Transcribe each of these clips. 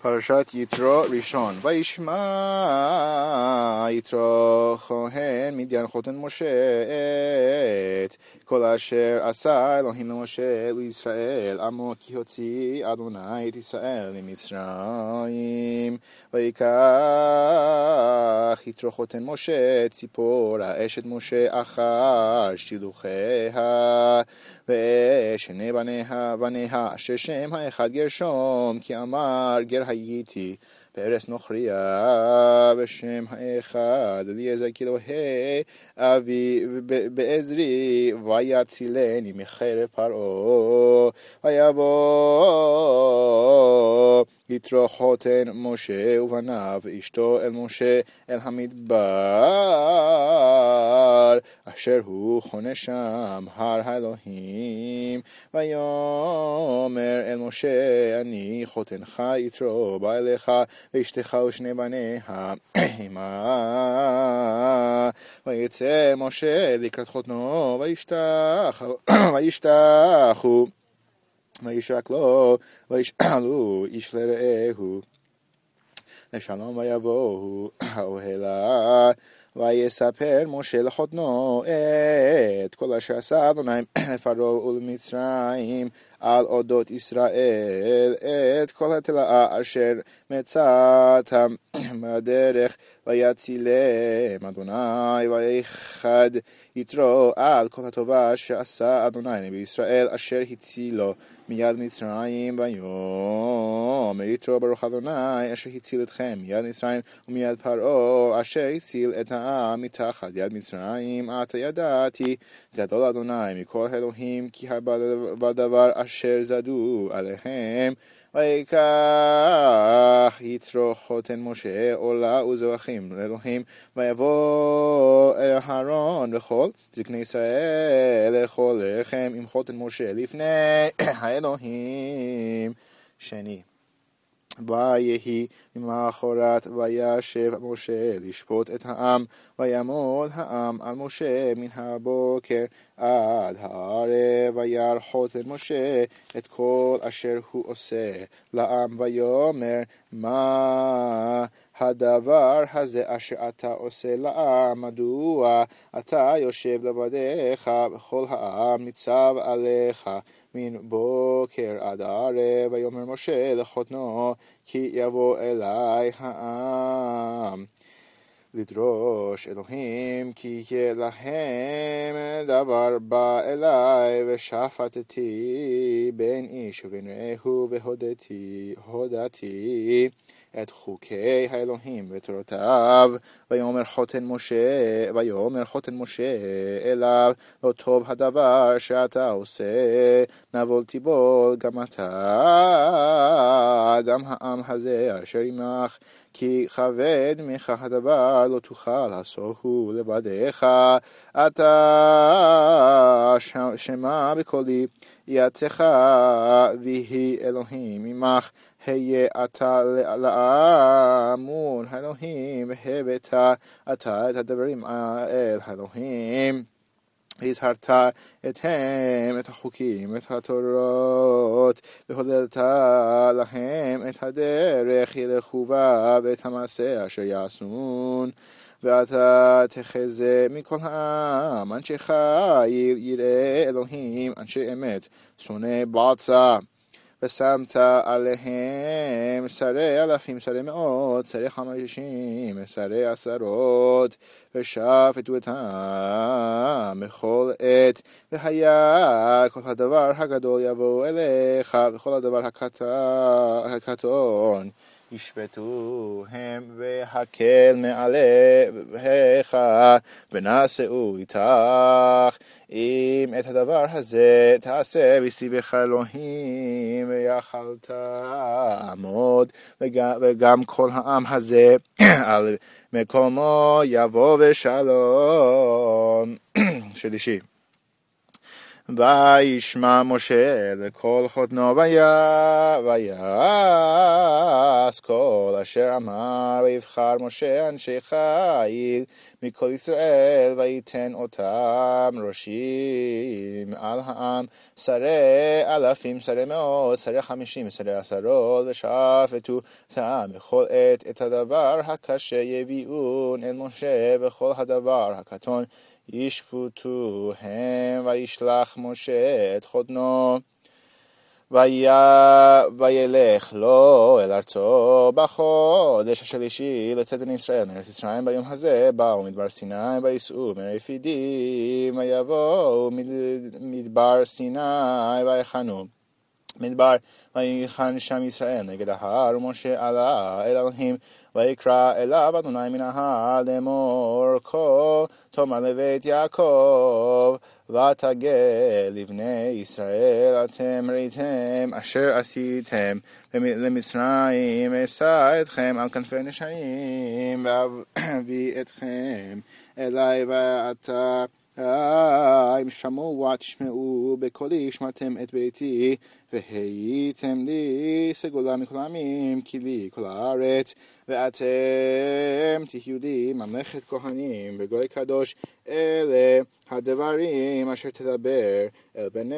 פרשת יתרו ראשון. וישמע יתרו כהן מדיין חותן משה את כל אשר עשה אלוהים למשה לישראל עמו כי הוציא אדוני את ישראל ממצרים. ויקח יתרו חותן משה ציפורה אשת משה אחר שילוחיה ושני בניה אשר שם האחד גרשום כי אמר גר הייתי בארץ נוכריה ושם האחד אליעזר כאלוהי אבי בעזרי ויצילני מחרב פרעה. ויבוא יתרו חותן משה ובניו ואשתו אל משה אל המדבר אשר הוא חונה שם הר האלוהים. ויאמר אל משה אני חותנך יתרו בא אליך ואשתך ושני בניה עמה. ויצא משה לקראת חותנו וישתחו וישק לו וישאלו איש לרעהו לשלום. ויבואו האוהלה ויספר משה לחותנו את כל אשר עשה אדוני לפרעה ולמצרים על אודות ישראל את כל התלאה אשר מצאתם בדרך ויצילם אדוני. ויחד יתרו על כל הטובה אשר עשה אדוני בישראל אשר הצילו מיד מצרים. ויאמר יתרו ברוך אדוני אשר הציל אתכם מיד מצרים ומיד פרעה אשר הציל את העם מתחת יד מצרים. עתה ידעתי גדול אדוני מכל אלוהים כי בדבר אשר זדו עליהם. ויקח יתרו חותן משה עולה וזבחים לאלוהים ויבוא אל אהרון וכל זקני ישראל לאכול לחם עם חותן משה לפני האלוהים. שני. ויהי ממחרת וישב משה לשפוט את העם ויעמוד העם על משה מן הבוקר עד הערב. וירא חותן משה את כל אשר הוא עושה לעם ויאמר מה הדבר הזה אשר אתה עושה לעם? מדוע אתה יושב לבדך וכל העם ניצב עליך מן בוקר עד ערב? ויאמר משה לחותנו כי יבוא אלי העם לדרוש אלוהים כי יהיה להם דבר בא אלי ושפטתי בין איש ובין רעהו והודעתי את חוקי האלוהים ותורותיו. ויאמר חותן משה אליו לא טוב הדבר שאתה עושה נבול תיבול גם אתה גם העם הזה אשר עמך כי כבד ממך הדבר לא תוכל לעשותו לבדך. אתה שמע בקולי יעצך ויהי אלוהים עמך היה אתה לאמור האלוהים והבאת אתה את הדברים אל האלוהים הזהרת אתם את החוקים את התורות והודעת להם את הדרך ילכו בה ואת המעשה אשר יעשון. ואתה תחזה מכל העם אנשי חיל יראה אלוהים אנשי אמת שונא בצע ושמת עליהם שרי אלפים שרי מאות שרי 50 שרי עשרות ושפטו אותם בכל עת. והיה כל הדבר הגדול יבוא אליך וכל הדבר הקטון ישפטו הם והקל מעליך ונעשו איתך. אם את הדבר הזה תעשה בסביבך אלוהים ויכלת עמוד וגם כל העם הזה על מקומו יבוא ושלום. שלישי. וישמע משה לכל חותנו ויעש כל אשר אמר ויבחר משה אנשי חיל מכל ישראל ויתן אותם ראשים על העם שרי אלפים שרי מאות שרי 50 שרי 10 ושפטו טעם בכל עת את הדבר הקשה יביאון אל משה וכל הדבר הקטון ישפטו הם וישלח משה את חותנו וילך לו אל ארצו בחודש השלישי לצאת בני ישראל מארץ מצרים ביום הזה באו מדבר סיני וייסעו מרפידים ויבואו מדבר סיני ויחנו מדבר ויחן שם ישראל נגד ההר ומשה עלה אל אלוהים ויקרא אליו אדוני מן ההר לאמור כה תאמר לבית יעקב ותגל לבני ישראל אתם ראיתם אשר עשיתם למצרים אשא אתכם על כנפי נשעים ואביא אתכם אלי ועתה אם שמעו ותשמעו בקולי שמרתם את ביתי והייתם לי סגולה מכל העמים כי לי כל הארץ ואתם תהיו לי ממלכת כהנים וגוי קדוש אלה הדברים אשר תדבר אל בני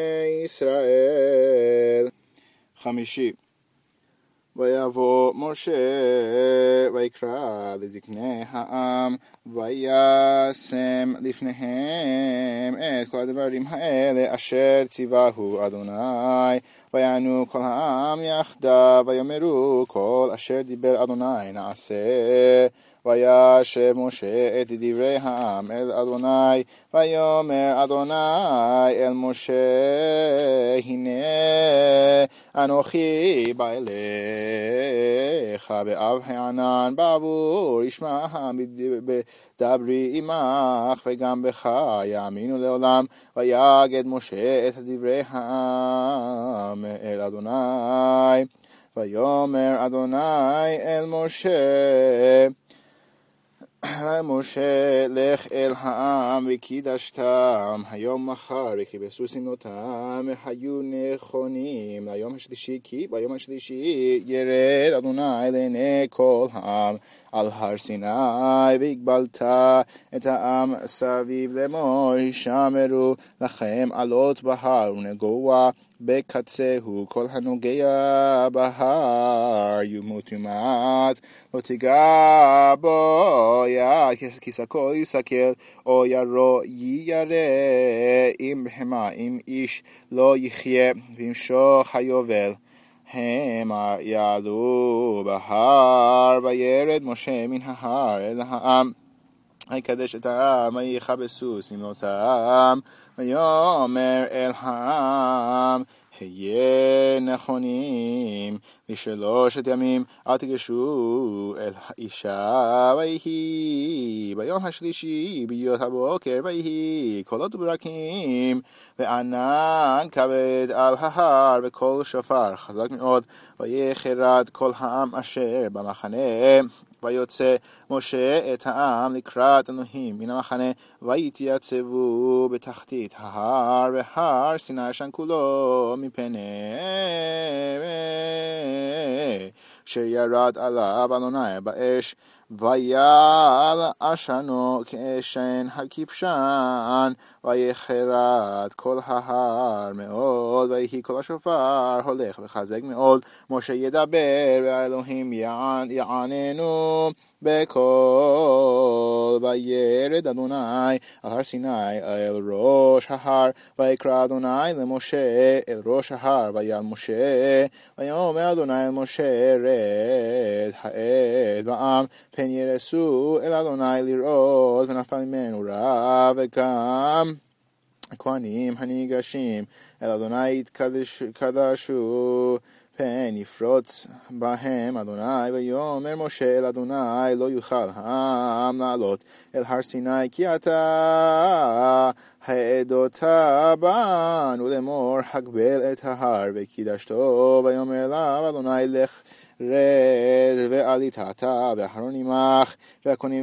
ישראל. 5 ויבוא משה ויקרא לזקני העם וישם לפניהם את כל הדברים האלה אשר ציווהו אדוני ויענו כל העם יחדיו ויאמרו כל אשר דיבר אדוני נעשה וישב משה את דברי העם אל אדוני ויאמר אדוני אל משה הנה אנוכי בא אליך באב הענן בעבור ישמע בדברי עמך וגם בך יאמינו לעולם ויגד משה את דברי העם אל אדוני ויאמר אדוני אל משה לך אל העם וקידשתם היום מחר וכיבסו שמלותם והיו נכונים ליום השלישי כי ביום השלישי ירד אדוני לעיני כל העם על הר סיני והגבלת את העם סביב לאמור הישמרו לכם עלות בהר ונגוע בקצהו כל הנוגע בהר ימות יומת לא תיגע בו כי שקו יסכל או ירו יירא אם בהמה אם איש לא יחיה וימשוך היובל המה יעלו בהר וירד משה מן ההר אל העם ויקדש את העם ויכבסו שמלותם ויאמר אל העם היה נכונים לשלושת ימים אל תיגשו אל האישה ויהי ביום השלישי בהיות הבוקר ויהי קולות וברקים וענן כבד על ההר וקול שופר חזק מאוד ויחרד כל העם אשר במחנה ויוצא משה את העם לקראת אלוהים מן המחנה ויתייצבו בתחתית ההר והר סיני ישן כולו מפני שירד עליו אדוני באש ויעל עשנו כאשן הכבשן ויחרד כל ההר מאוד ויהי כל השופר הולך וחזק מאוד משה ידבר והאלוהים יעננו בקול וירד אדוני על הר סיני אל ראש ההר ויקרא אדוני למשה אל ראש ההר ויעל משה ויאמר אדוני אל משה רד העד בעם פן ירסו אל אדוני לראות ונפל ממנו רע וגם הכהנים הניגשים אל אדוני יתקדשו פן יפרוץ בהם אדוני ויאמר משה אל אדוני לא יוכל העם לעלות אל הר סיני כי אתה העדות בנו לאמור הגבל את ההר וקידשתו ויאמר אליו אדוני לך רד ועלית אתה ואהרון עמך והכהנים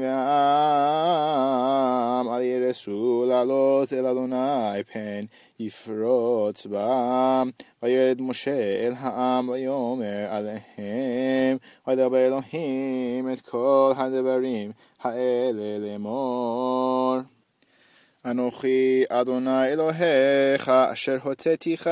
והעם אל ירסו לעלות אל אדוני פן יפרוץ בם וירד משה אל העם ויאמר עליהם וידבר אלוהים את כל הדברים האלה לאמור אנוכי אדוני אלוהיך אשר הוצאתיך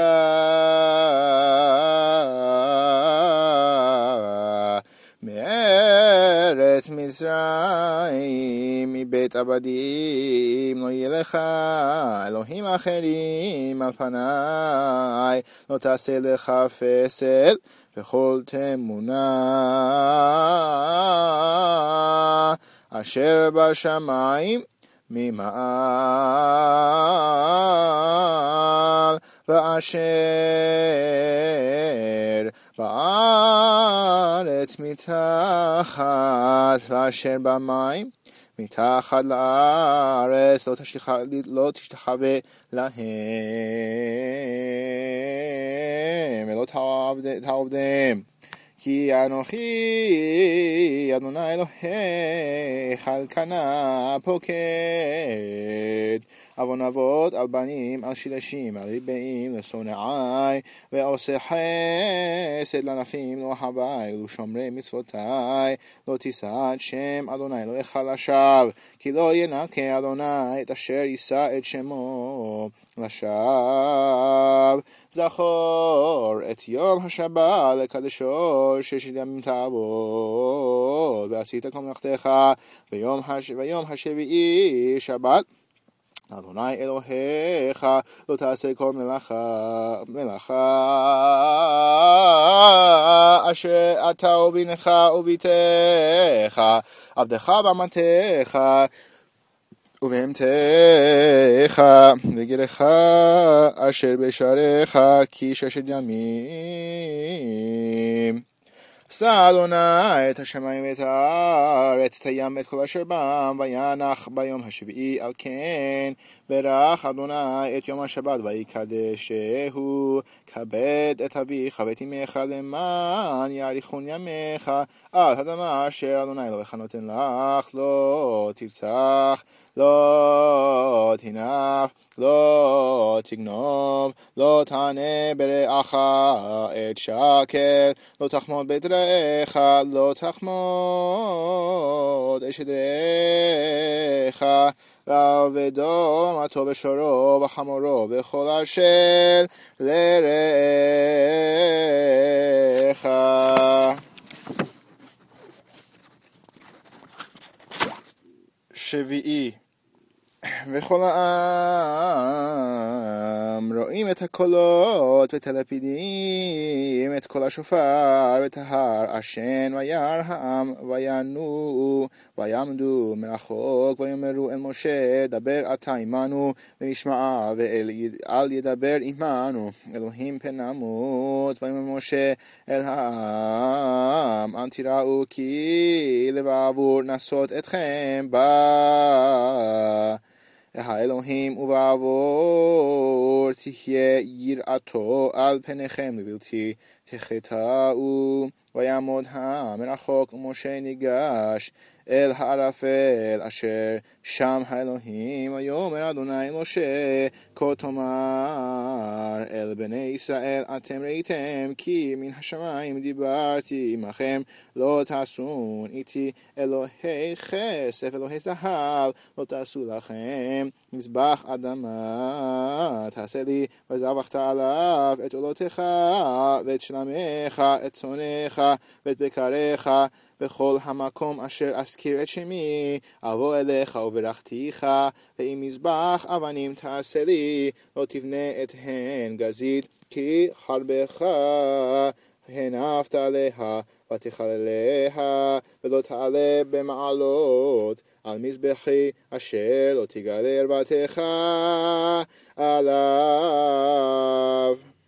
מארץ מצרים מבית עבדים לא יהיה לך אלוהים אחרים על פניי לא תעשה לך פסל וכל תמונה אשר בשמיים ממעל ואשר בארץ מתחת ואשר במים מתחת לארץ לא תשתחווה להם ולא תעבדם כי אנוכי אדוני אלוהיך על כנה פוקד עוון אבות על בנים על שילשים על רבעים לשונאי ועושה חסד לנפים לא אהבי ולשומרי מצוותי לא תישא את שם אדוני אלוהיך לשווא כי לא ינקה אדוני את אשר יישא את שמו לשווא זכור את יום השבת לקדשו 6 ימים תעבוד ועשית כל מלאכתך ויום השביעי שבת אדוני אלוהיך לא תעשה כל מלאכה אשר אתה ובנך וביתך עבדך ואמתך ובהמתך וגרך אשר בשעריך כי 6 ימים עשה אדוני את השמיים ואת הארץ את הים ואת כל אשר בם וינח ביום השביעי על כן ברך אדוני את יום השבת ויקדשהו כבד את אביך ואת אמך למען יאריכון ימיך על האדמה אשר אדוני אלוהיך נותן לך לא תרצח לא תנף לא תגנוב לא תענה ברעך את שקר לא תחמוד בית רעך לא תחמוד אשת רעך ועבדו אמתו ושורו וחמורו וכל אשר לרעך שביעי וכל העם רואים את הקולות ואת הלפידים את כל השופר ואת ההר עשן וירא העם וינועו ויעמדו מרחוק ויאמרו אל משה דבר אתה עמנו ונשמע ואל ידבר עמנו אלוהים פן נמות ויאמר משה אל העם אל תיראו כי לבעבור נסות אתכם האלוהים ובעבור תהיה יראתו על פניכם לבלתי תחטאו ויעמוד מרחוק ומשה ניגש אל הערפל אשר שם האלוהים ויאמר אדוני אל משה כה תאמר אל בני ישראל אתם ראיתם כי מן השמיים דיברתי עמכם לא תעשון איתי אלוהי כסף אלוהי זהב לא תעשו לכם מזבח אדמה תעשה לי וזבחת עליו את עולותיך ואת שלמך את צונך ואת בקריך בכל המקום אשר אזכיר את שמי אבוא אליך וברכתיך ואם מזבח אבנים תעשה לי לא תבנה את הן גזית כי חרבך הנפת עליה ותאכל עליה ולא תעלה במעלות על מזבחי אשר לא תגלה ערוותך